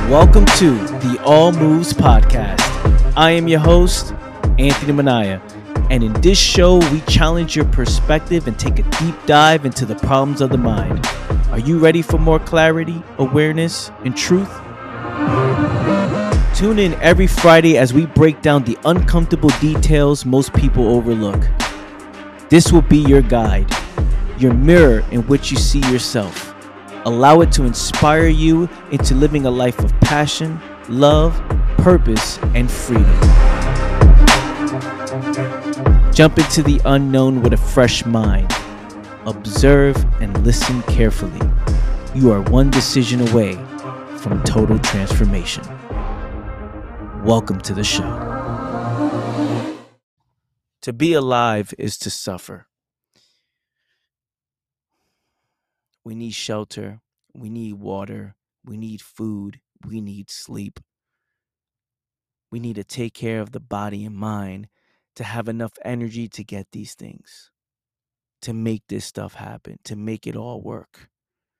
Welcome to the All Moves Podcast. I am your host, Anthony Manaya, and in this show, we challenge your perspective and take a deep dive into the problems of the mind. Are you ready for more clarity, awareness, and truth? Tune in every Friday as we break down the uncomfortable details most people overlook. This will be your guide, your mirror in which you see yourself. Allow it to inspire you into living a life of passion, love, purpose, and freedom. Jump into the unknown with a fresh mind. Observe and listen carefully. You are one decision away from total transformation. Welcome to the show. To be alive is to suffer. We need shelter, we need water, we need food, we need sleep. We need to take care of the body and mind to have enough energy to get these things, to make this stuff happen, to make it all work.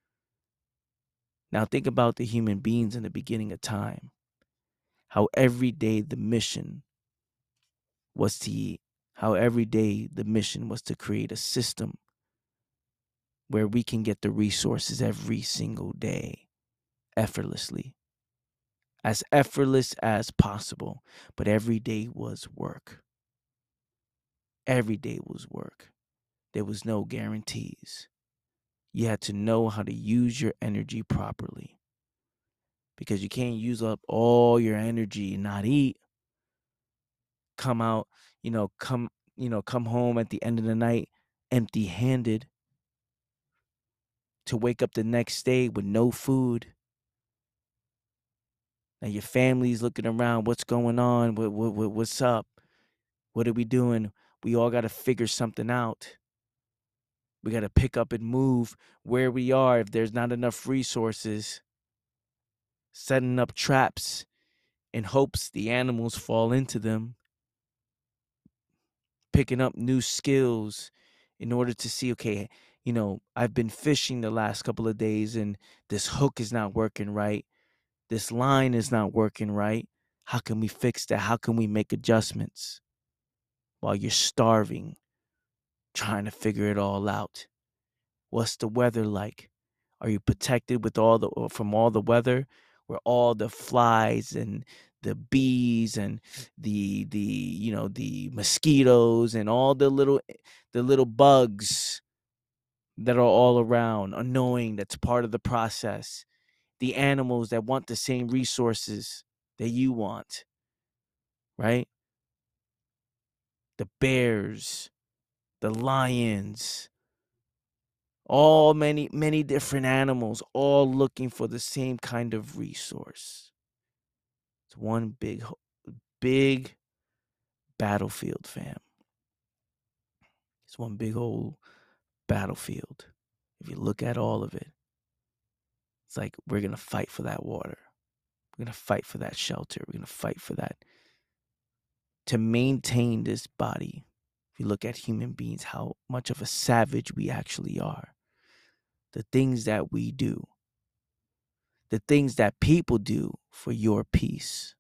Now think about the human beings in the beginning of time, how every day the mission was to eat, how every day the mission was to create a system where we can get the resources every single day effortlessly. As effortless as possible, but every day was work. Every day was work. There was no guarantees. You had to know how to use your energy properly, because you can't use up all your energy and not eat. Come out, come home at the end of the night empty-handed, to wake up the next day with no food. Now your family's looking around, what's going on? What's up? What are we doing? We all got to figure something out. We got to pick up and move where we are if there's not enough resources. Setting up traps in hopes the animals fall into them. Picking up new skills in order to see, okay, I've been fishing the last couple of days and this hook is not working right. This line is not working right. How can we fix that? How can we make adjustments while you're starving, trying to figure it all out? What's the weather like? Are you protected from all the weather, where all the flies and the bees and the mosquitoes and all the little bugs that are all around, annoying, that's part of the process. The animals that want the same resources that you want, right? The bears, the lions, all many different animals, all looking for the same kind of resource. It's one big battlefield, fam. It's one big old battlefield. If you look at all of it, it's like we're going to fight for that water. We're going to fight for that shelter. We're going to fight for that. To maintain this body, if you look at human beings, how much of a savage we actually are. The things that we do. The things that people do for your peace,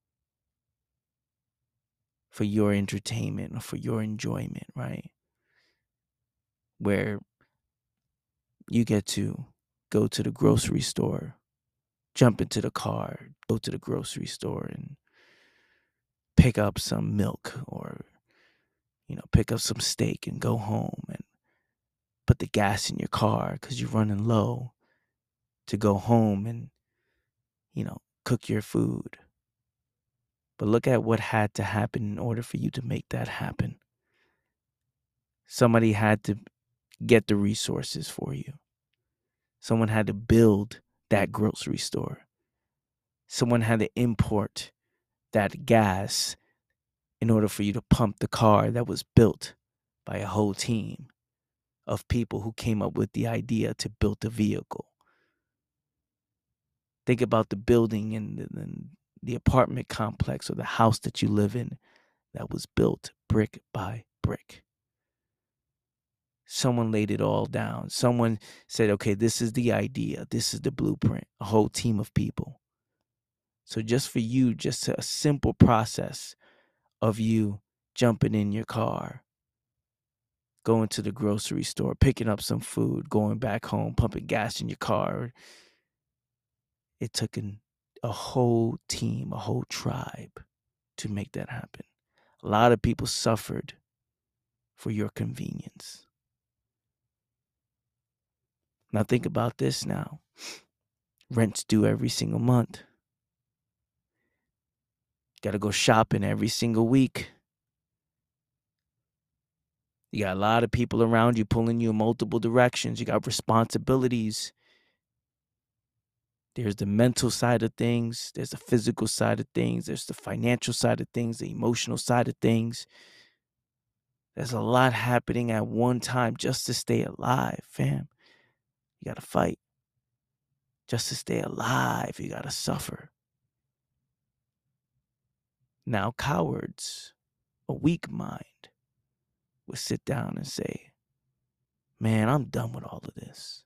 for your entertainment, or for your enjoyment, right? Where you get to go to the grocery store, jump into the car, go to the grocery store and pick up some milk, or, pick up some steak and go home and put the gas in your car because you're running low, to go home and, cook your food. But look at what had to happen in order for you to make that happen. Somebody had to get the resources for you. Someone had to build that grocery store. Someone had to import that gas in order for you to pump the car that was built by a whole team of people who came up with the idea to build the vehicle. Think about the building and the apartment complex or the house that you live in that was built brick by brick. Someone laid it all down. Someone said, okay, this is the idea. This is the blueprint. A whole team of people. So just for you, just a simple process of you jumping in your car, going to the grocery store, picking up some food, going back home, pumping gas in your car. It took a whole team, a whole tribe to make that happen. A lot of people suffered for your convenience. Now think about this now. Rent's due every single month. Got to go shopping every single week. You got a lot of people around you pulling you in multiple directions. You got responsibilities. There's the mental side of things. There's the physical side of things. There's the financial side of things, the emotional side of things. There's a lot happening at one time just to stay alive, fam. You got to fight. Just to stay alive, you got to suffer. Now, cowards, a weak mind, would sit down and say, man, I'm done with all of this.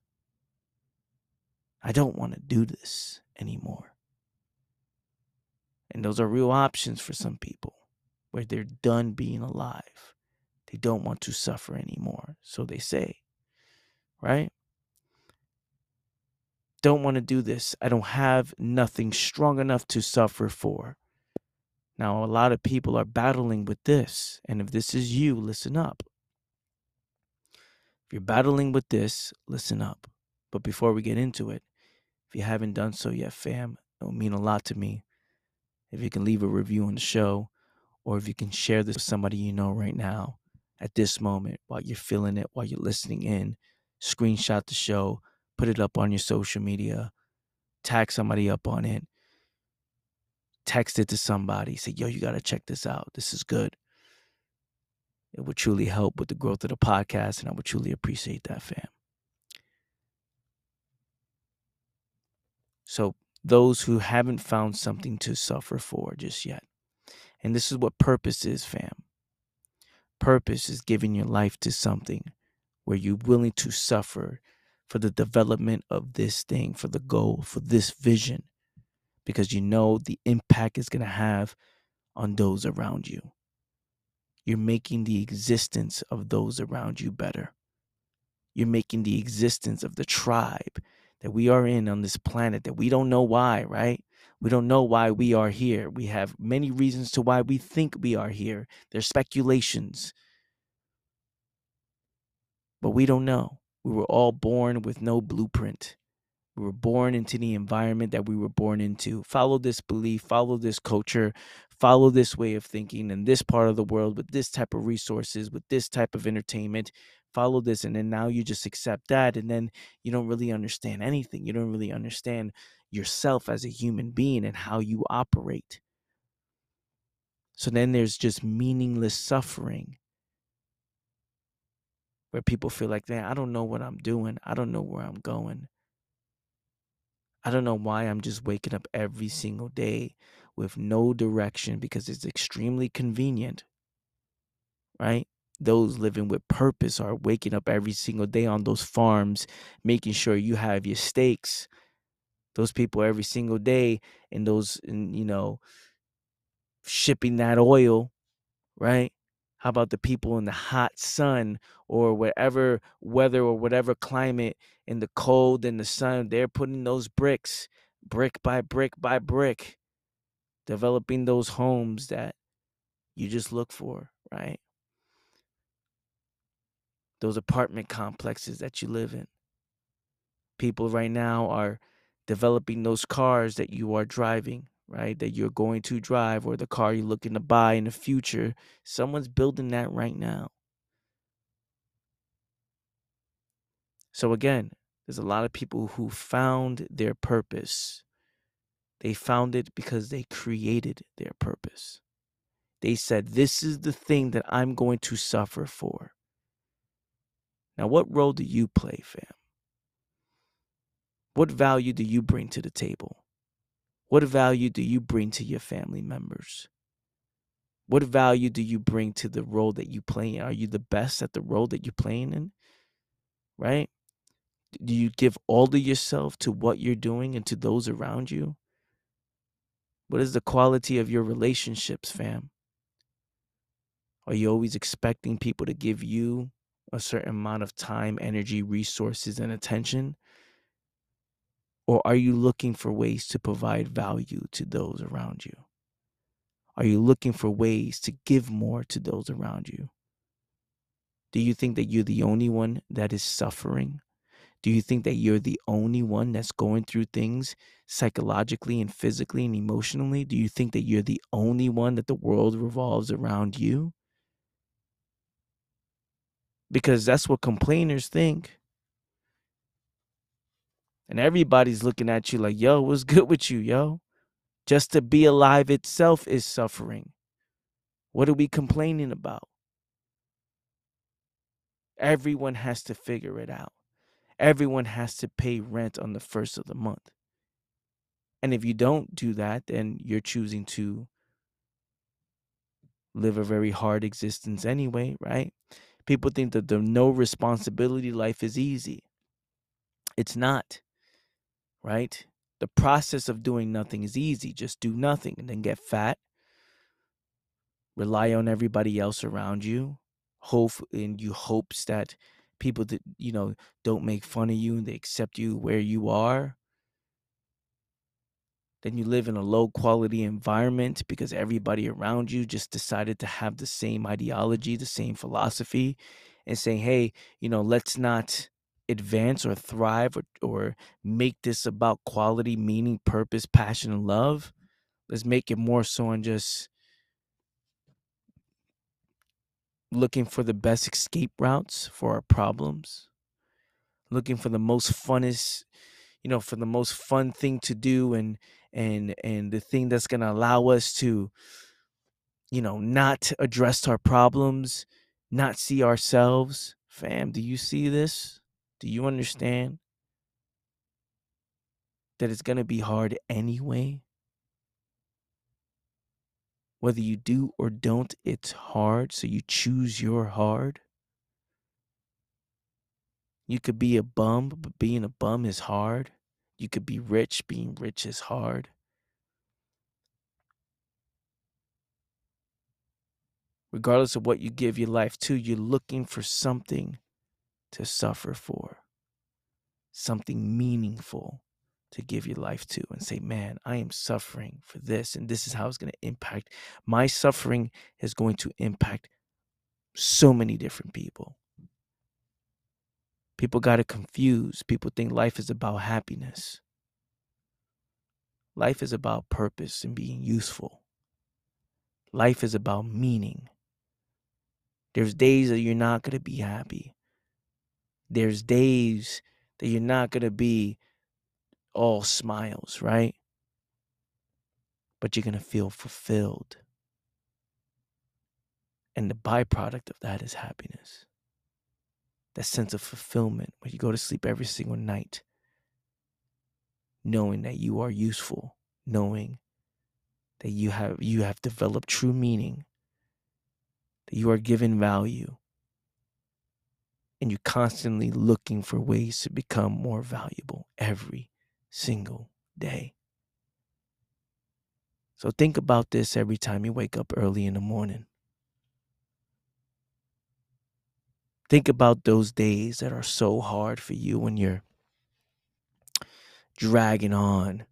I don't want to do this anymore. And those are real options for some people where they're done being alive. They don't want to suffer anymore. So they say, right? Don't want to do this. I don't have nothing strong enough to suffer for. Now, a lot of people are battling with this. And if this is you, listen up. If you're battling with this, listen up. But before we get into it, if you haven't done so yet, fam, it will mean a lot to me if you can leave a review on the show, or if you can share this with somebody you know right now at this moment while you're feeling it, while you're listening in. Screenshot the show, put it up on your social media, tag somebody up on it, text it to somebody, say, yo, you got to check this out. This is good. It would truly help with the growth of the podcast, and I would truly appreciate that, fam. So those who haven't found something to suffer for just yet, and this is what purpose is, fam. Purpose is giving your life to something where you're willing to suffer for the development of this thing, for the goal, for this vision, because you know the impact it's going to have on those around you. You're making the existence of those around you better. You're making the existence of the tribe that we are in on this planet that we don't know why, right? We don't know why we are here. We have many reasons to why we think we are here. There's speculations, but we don't know. We were all born with no blueprint. We were born into the environment that we were born into. Follow this belief, follow this culture, follow this way of thinking in this part of the world with this type of resources, with this type of entertainment. Follow this, and then now you just accept that, and then you don't really understand anything. You don't really understand yourself as a human being and how you operate. So then there's just meaningless suffering where people feel like, man, I don't know what I'm doing. I don't know where I'm going. I don't know why I'm just waking up every single day with no direction because it's extremely convenient, right? Those living with purpose are waking up every single day on those farms, making sure you have your steaks. Those people every single day shipping that oil, right? How about the people in the hot sun or whatever weather or whatever climate, in the cold and the sun? They're putting those bricks, brick by brick by brick, developing those homes that you just look for, right? Those apartment complexes that you live in. People right now are developing those cars that you are driving, right? That you're going to drive, or the car you're looking to buy in the future. Someone's building that right now. So again, there's a lot of people who found their purpose. They found it because they created their purpose. They said, this is the thing that I'm going to suffer for. Now, what role do you play, fam? What value do you bring to the table? What value do you bring to your family members? What value do you bring to the role that you play in? Are you the best at the role that you're playing in? Right? Do you give all of yourself to what you're doing and to those around you? What is the quality of your relationships, fam? Are you always expecting people to give you a certain amount of time, energy, resources, and attention? Or are you looking for ways to provide value to those around you? Are you looking for ways to give more to those around you? Do you think that you're the only one that is suffering? Do you think that you're the only one that's going through things psychologically and physically and emotionally? Do you think that you're the only one that the world revolves around you? Because that's what complainers think. And everybody's looking at you like, yo, what's good with you, yo? Just to be alive itself is suffering. What are we complaining about? Everyone has to figure it out. Everyone has to pay rent on the first of the month. And if you don't do that, then you're choosing to live a very hard existence anyway, right? People think that the no responsibility life is easy. It's not, right? The process of doing nothing is easy. Just do nothing and then get fat, rely on everybody else around you, hope in you hopes that people that don't make fun of you and they accept you where you are. Then you live in a low quality environment because everybody around you just decided to have the same ideology, the same philosophy, and saying, hey, let's not advance or thrive or make this about quality, meaning, purpose, passion, and love. Let's make it more so on just looking for the best escape routes for our problems, looking for the most funnest, for the most fun thing to do and the thing that's going to allow us to not address our problems, not see ourselves. Fam, do you see this? Do you understand that it's going to be hard anyway? Whether you do or don't, it's hard. So you choose your hard. You could be a bum, but being a bum is hard. You could be rich, being rich is hard. Regardless of what you give your life to, you're looking for something to suffer for, something meaningful to give your life to and say, man, I am suffering for this, and this is how it's going to impact. My suffering is going to impact so many different people. People got it confused. People think life is about happiness. Life is about purpose and being useful. Life is about meaning. There's days that you're not going to be happy. There's days that you're not going to be all smiles, right? But you're going to feel fulfilled. And the byproduct of that is happiness. That sense of fulfillment when you go to sleep every single night, knowing that you are useful, knowing that you have developed true meaning, that you are given value, and you're constantly looking for ways to become more valuable every single day. So think about this every time you wake up early in the morning. Think about those days that are so hard for you when you're dragging on.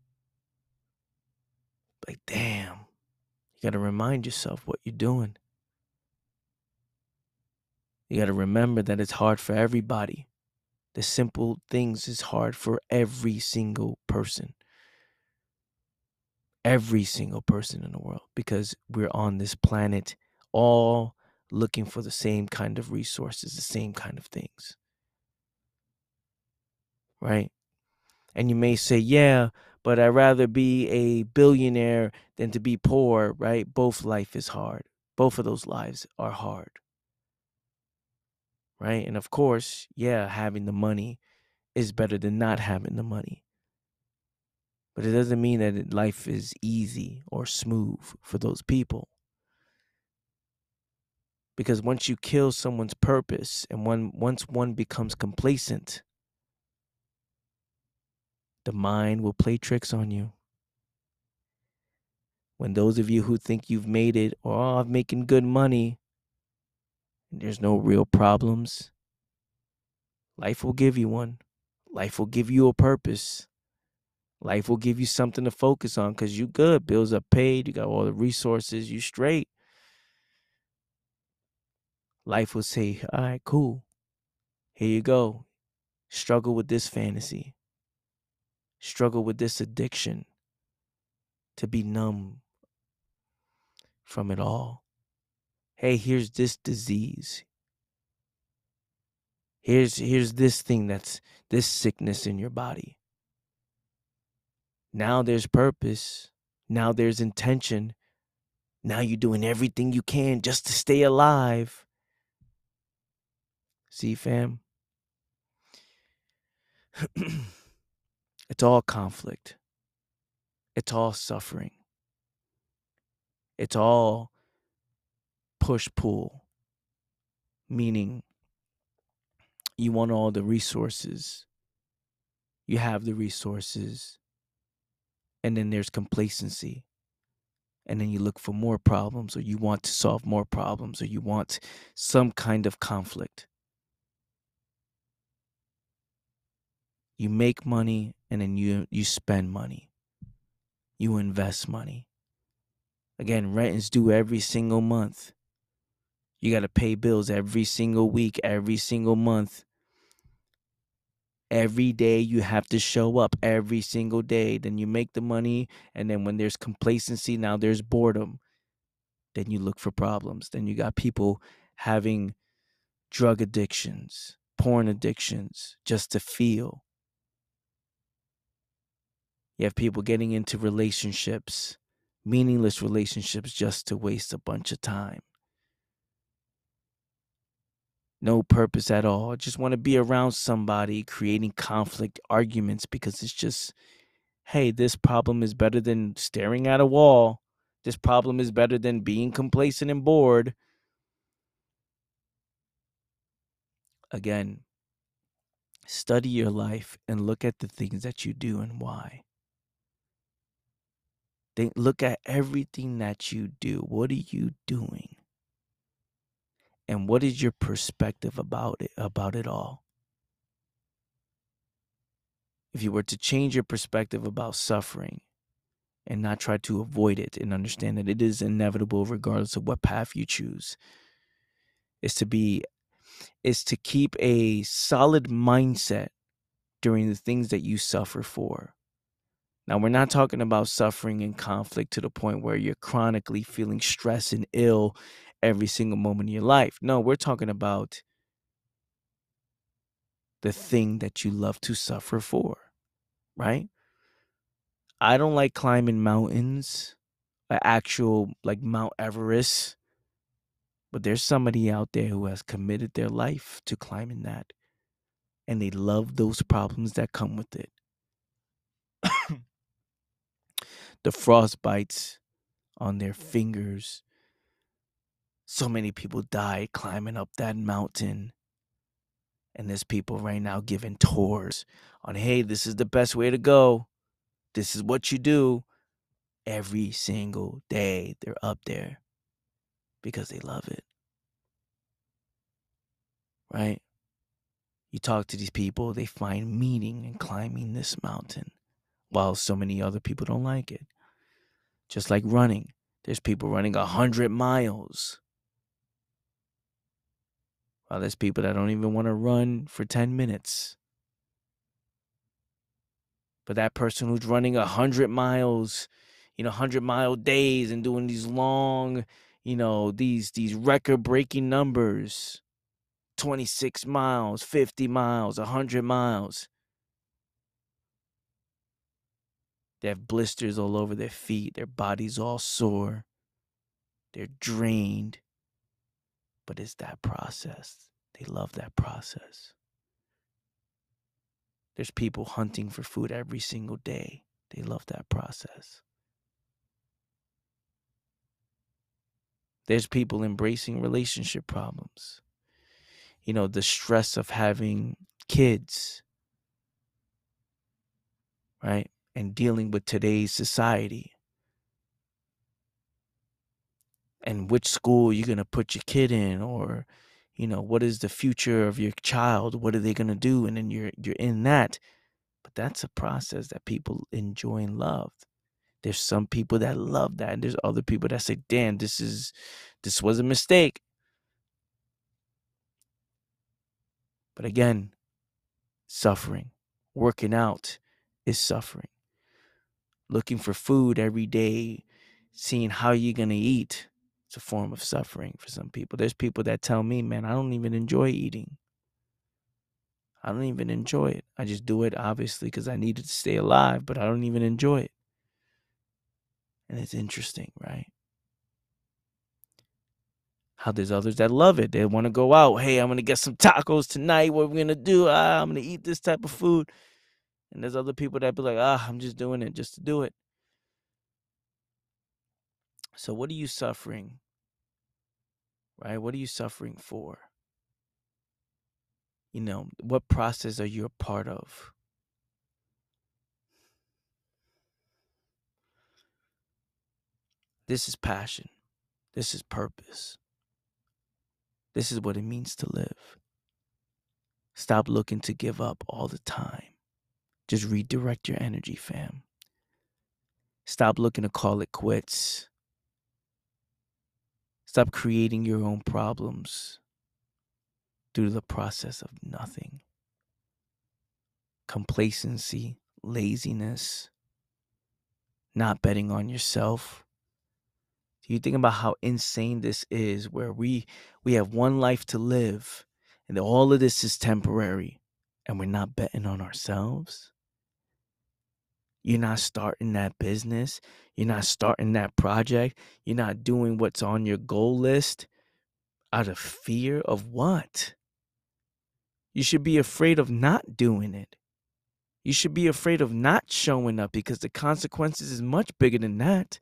Like, damn, you got to remind yourself what you're doing. You got to remember that it's hard for everybody. The simple things is hard for every single person. Every single person in the world, because we're on this planet all looking for the same kind of resources, the same kind of things. Right? And you may say, yeah, but I'd rather be a billionaire than to be poor, right? Both life is hard. Both of those lives are hard. Right? And of course, yeah, having the money is better than not having the money. But it doesn't mean that life is easy or smooth for those people. Because once you kill someone's purpose and once one becomes complacent, the mind will play tricks on you. When those of you who think you've made it, or oh, I'm making good money, and there's no real problems, life will give you one. Life will give you a purpose. Life will give you something to focus on because you good. Bills are paid. You got all the resources. You straight. Life will say, all right, cool. Here you go. Struggle with this fantasy. Struggle with this addiction to be numb from it all. Hey, here's this disease. Here's this thing that's this sickness in your body. Now there's purpose. Now there's intention. Now you're doing everything you can just to stay alive. See, fam? It's all conflict. It's all suffering. It's all push-pull, meaning you want all the resources. You have the resources. And then there's complacency. And then you look for more problems, or you want to solve more problems, or you want some kind of conflict. You make money, and then you spend money. You invest money. Again, rent is due every single month. You got to pay bills every single week, every single month. Every day you have to show up every single day. Then you make the money, and then when there's complacency, now there's boredom. Then you look for problems. Then you got people having drug addictions, porn addictions, just to feel. You have people getting into relationships, meaningless relationships, just to waste a bunch of time. No purpose at all. Just want to be around somebody, creating conflict, arguments, because it's just, hey, this problem is better than staring at a wall. This problem is better than being complacent and bored. Again, study your life and look at the things that you do and why. Look at everything that you do. What are you doing? And what is your perspective about it all? If you were to change your perspective about suffering and not try to avoid it and understand that it is inevitable regardless of what path you choose, is to keep a solid mindset during the things that you suffer for. Now, we're not talking about suffering and conflict to the point where you're chronically feeling stressed and ill every single moment of your life. No, we're talking about the thing that you love to suffer for, right? I don't like climbing mountains, actual like Mount Everest, but there's somebody out there who has committed their life to climbing that, and they love those problems that come with it. The frostbites on their fingers. So many people died climbing up that mountain. And there's people right now giving tours on, hey, this is the best way to go. This is what you do. Every single day they're up there because they love it. Right? You talk to these people, they find meaning in climbing this mountain, while so many other people don't like it. Just like running. There's people running 100 miles. While there's people that don't even want to run for 10 minutes. But that person who's running 100 miles, 100-mile days and doing these long, these record-breaking numbers, 26 miles, 50 miles, 100 miles. They have blisters all over their feet. Their body's all sore. They're drained. But it's that process. They love that process. There's people hunting for food every single day. They love that process. There's people embracing relationship problems. The stress of having kids, right? And dealing with today's society. and which school you're going to put your kid in, or what is the future of your child, what are they going to do, and then you're in that. But that's a process that people enjoy and love. There's some people that love that, and there's other people that say, damn, this was a mistake. But again, suffering. Working out is suffering. Looking for food every day, seeing how you're going to eat, it's a form of suffering for some people. There's people that tell me, man, I don't even enjoy eating. I don't even enjoy it. I just do it, obviously, because I needed to stay alive, but I don't even enjoy it. And it's interesting, right? How there's others that love it. They want to go out. Hey, I'm going to get some tacos tonight. What are we going to do? I'm going to eat this type of food. And there's other people that be like, I'm just doing it just to do it. So what are you suffering? Right? What are you suffering for? What process are you a part of? This is passion. This is purpose. This is what it means to live. Stop looking to give up all the time. Just redirect your energy, fam. Stop looking to call it quits. Stop creating your own problems due to the process of nothing. Complacency, laziness, not betting on yourself. Do you think about how insane this is, where we have one life to live and all of this is temporary and we're not betting on ourselves? You're not starting that business. You're not starting that project. You're not doing what's on your goal list out of fear of what? You should be afraid of not doing it. You should be afraid of not showing up, because the consequences is much bigger than that.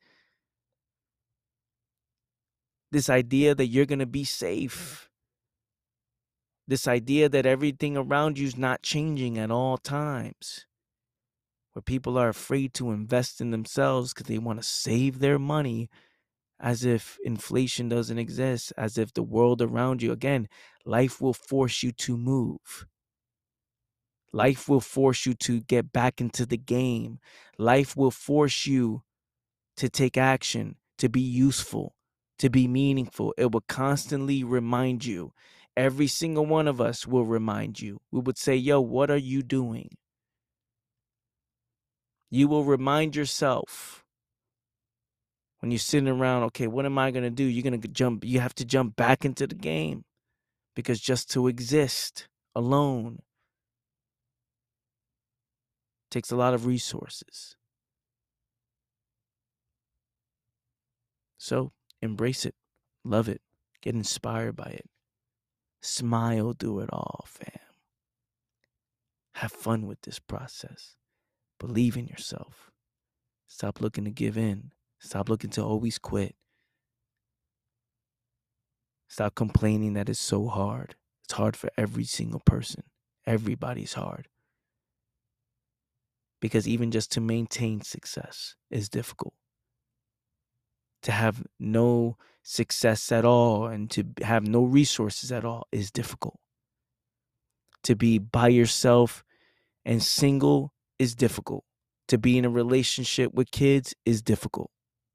This idea that you're going to be safe. This idea that everything around you is not changing at all times. Where people are afraid to invest in themselves because they want to save their money, as if inflation doesn't exist, as if the world around you, again, life will force you to move. Life will force you to get back into the game. Life will force you to take action, to be useful, to be meaningful. It will constantly remind you. Every single one of us will remind you. We would say, yo, what are you doing? You will remind yourself when you're sitting around, okay, what am I going to do? You're going to jump. You have to jump back into the game, because just to exist alone takes a lot of resources. So embrace it, love it, get inspired by it. Smile through it all, fam. Have fun with this process. Believe in yourself. Stop looking to give in. Stop looking to always quit. Stop complaining that it's so hard. It's hard for every single person. Everybody's hard. Because even just to maintain success is difficult. To have no success at all and to have no resources at all is difficult. To be by yourself and single is difficult. To be in a relationship with kids is difficult.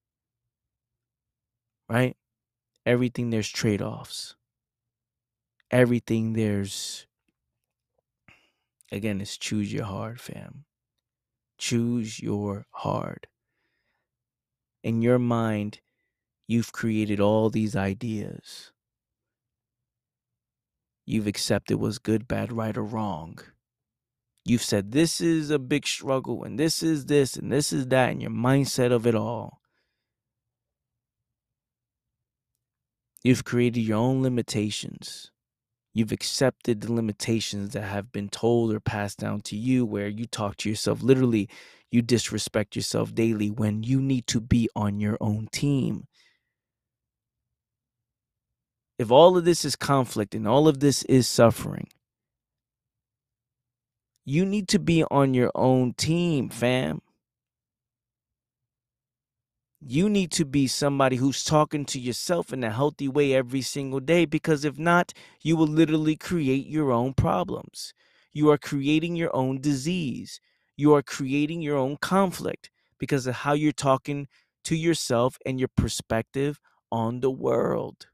Right? Everything there's trade-offs. Everything there's, again, it's choose your hard, fam. Choose your hard. In your mind, you've created all these ideas. You've accepted what's good, bad, right, or wrong. You've said this is a big struggle, and this is this, and this is that, and your mindset of it all. You've created your own limitations. You've accepted the limitations that have been told or passed down to you, where you talk to yourself. Literally, you disrespect yourself daily when you need to be on your own team. If all of this is conflict and all of this is suffering, you need to be on your own team, fam. You need to be somebody who's talking to yourself in a healthy way every single day, because if not, you will literally create your own problems. You are creating your own disease. You are creating your own conflict because of how you're talking to yourself and your perspective on the world.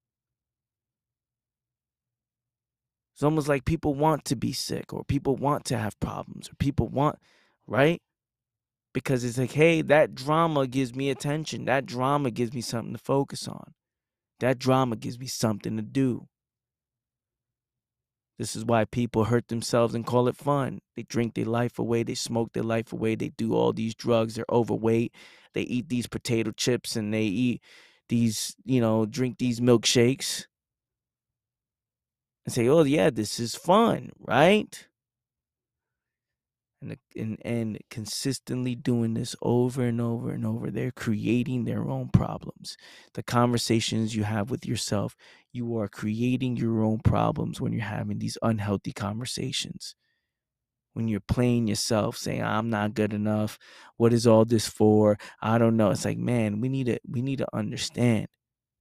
It's almost like people want to be sick, or people want to have problems, or people want, right? Because it's like, hey, that drama gives me attention. That drama gives me something to focus on. That drama gives me something to do. This is why people hurt themselves and call it fun. They drink their life away. They smoke their life away. They do all these drugs. They're overweight. They eat these potato chips and they eat these, drink these milkshakes and say, oh, yeah, this is fun, right? And consistently doing this over and over and over, they're creating their own problems. The conversations you have with yourself, you are creating your own problems when you're having these unhealthy conversations. When you're playing yourself, saying, I'm not good enough, what is all this for, I don't know. It's like, man, we need to understand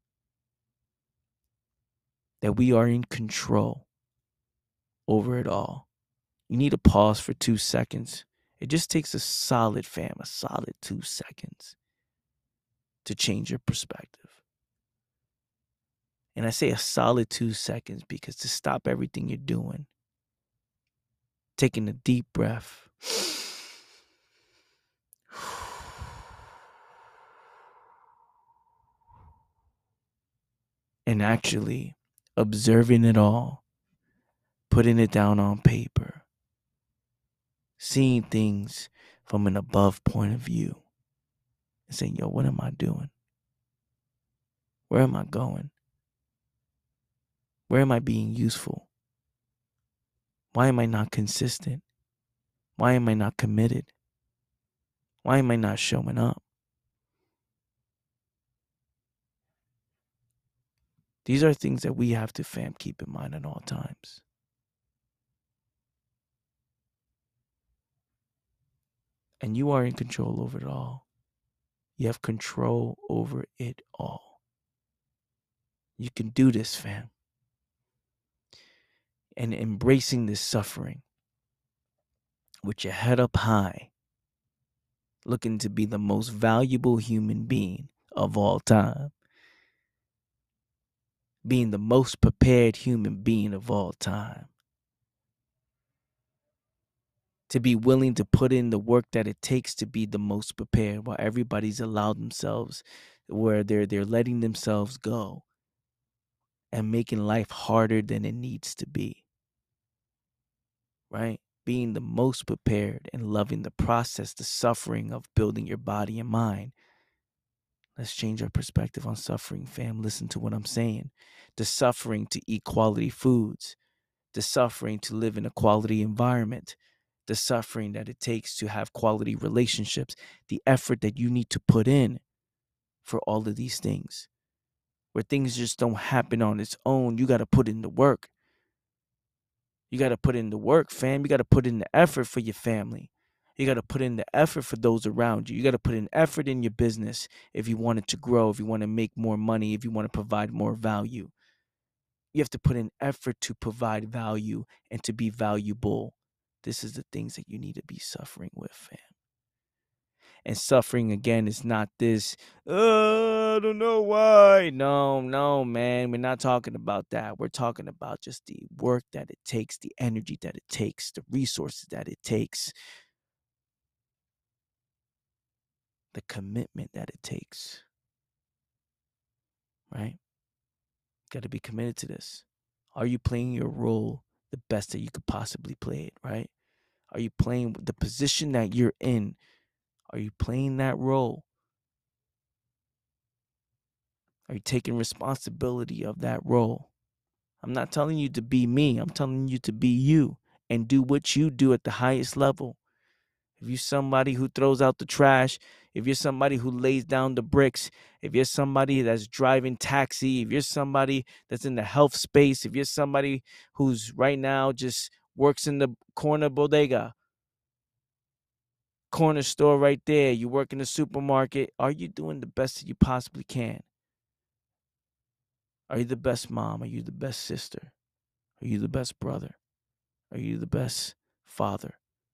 that we are in control over it all. You need to pause for 2 seconds. It just takes a solid 2 seconds to change your perspective. And I say a solid 2 seconds because to stop everything you're doing, taking a deep breath, and actually observing it all, putting it down on paper, seeing things from an above point of view, and saying, yo, what am I doing? Where am I going? Where am I being useful? Why am I not consistent? Why am I not committed? Why am I not showing up? These are things that we have to, fam, keep in mind at all times. And you are in control over it all. You have control over it all. You can do this, fam. And embracing this suffering with your head up high, looking to be the most valuable human being of all time, being the most prepared human being of all time, to be willing to put in the work that it takes to be the most prepared, while everybody's allowed themselves, where they're letting themselves go and making life harder than it needs to be, right? Being the most prepared and loving the process, the suffering of building your body and mind. Let's change our perspective on suffering, fam. Listen to what I'm saying. The suffering to eat quality foods, the suffering to live in a quality environment, the suffering that it takes to have quality relationships, the effort that you need to put in for all of these things. Where things just don't happen on its own, you got to put in the work. You got to put in the work, fam. You got to put in the effort for your family. You got to put in the effort for those around you. You got to put in effort in your business if you want it to grow, if you want to make more money, if you want to provide more value. You have to put in effort to provide value and to be valuable. This is the things that you need to be suffering with, fam. And suffering, again, is not this, I don't know why. No, man. We're not talking about that. We're talking about just the work that it takes, the energy that it takes, the resources that it takes, the commitment that it takes, right? Got to be committed to this. Are you playing your role the best that you could possibly play it, right? Are you playing the position that you're in? Are you playing that role? Are you taking responsibility of that role? I'm not telling you to be me. I'm telling you to be you and do what you do at the highest level. If you're somebody who throws out the trash, if you're somebody who lays down the bricks, if you're somebody that's driving taxi, if you're somebody that's in the health space, if you're somebody who's right now just works in the corner bodega, corner store right there. You work in the supermarket. Are you doing the best that you possibly can? Are you the best mom? Are you the best sister? Are you the best brother? Are you the best father?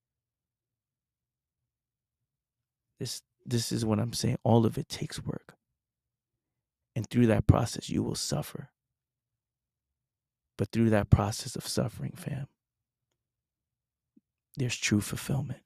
This is what I'm saying. All of it takes work. And through that process, you will suffer. But through that process of suffering, fam, there's true fulfillment.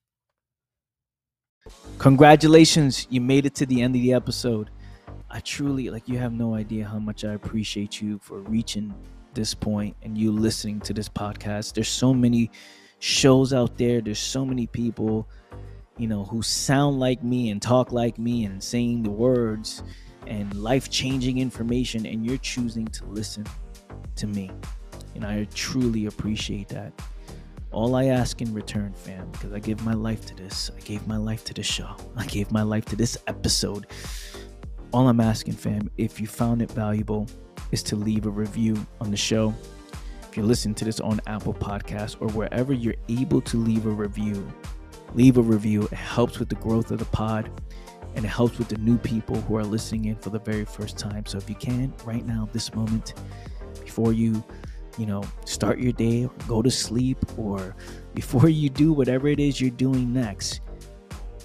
Congratulations, you made it to the end of the episode. I truly, like, you have no idea how much I appreciate you for reaching this point and you listening to this podcast. There's so many shows out there. There's so many people, who sound like me and talk like me and saying the words and life-changing information, and you're choosing to listen to me. And I truly appreciate that. All I ask in return, fam, because I give my life to this. I gave my life to this show. I gave my life to this episode. All I'm asking, fam, if you found it valuable, is to leave a review on the show. If you're listening to this on Apple Podcasts or wherever you're able to leave a review, It helps with the growth of the pod, and it helps with the new people who are listening in for the very first time. So if you can, right now, this moment, before you start your day or go to sleep, or before you do whatever it is you're doing next,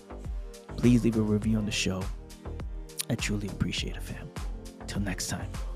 please leave a review on the show. I truly appreciate it, fam. Till next time.